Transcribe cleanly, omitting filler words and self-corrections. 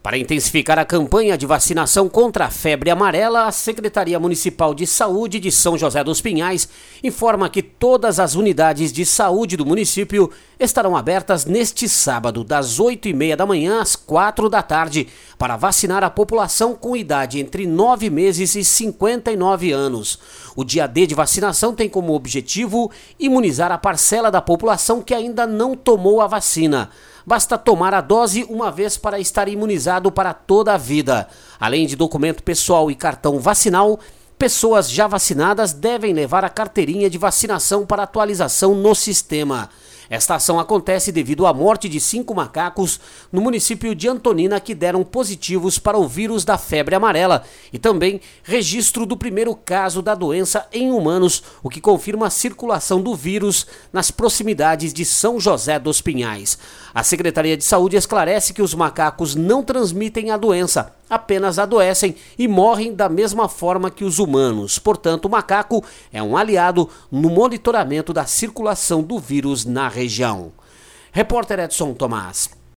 Para intensificar a campanha de vacinação contra a febre amarela, a Secretaria Municipal de Saúde de São José dos Pinhais informa que todas as unidades de saúde do município estarão abertas neste sábado, das 8h30 da manhã às 4 da tarde, para vacinar a população com idade entre 9 meses e 59 anos. O dia D de vacinação tem como objetivo imunizar a parcela da população que ainda não tomou a vacina. Basta tomar a dose uma vez para estar imunizado para toda a vida. Além de documento pessoal e cartão vacinal, pessoas já vacinadas devem levar a carteirinha de vacinação para atualização no sistema. Esta ação acontece devido à morte de 5 macacos no município de Antonina que deram positivos para o vírus da febre amarela e também registro do primeiro caso da doença em humanos, o que confirma a circulação do vírus nas proximidades de São José dos Pinhais. A Secretaria de Saúde esclarece que os macacos não transmitem a doença, apenas adoecem e morrem da mesma forma que os humanos. Portanto, o macaco é um aliado no monitoramento da circulação do vírus na região. Repórter Edson Tomás.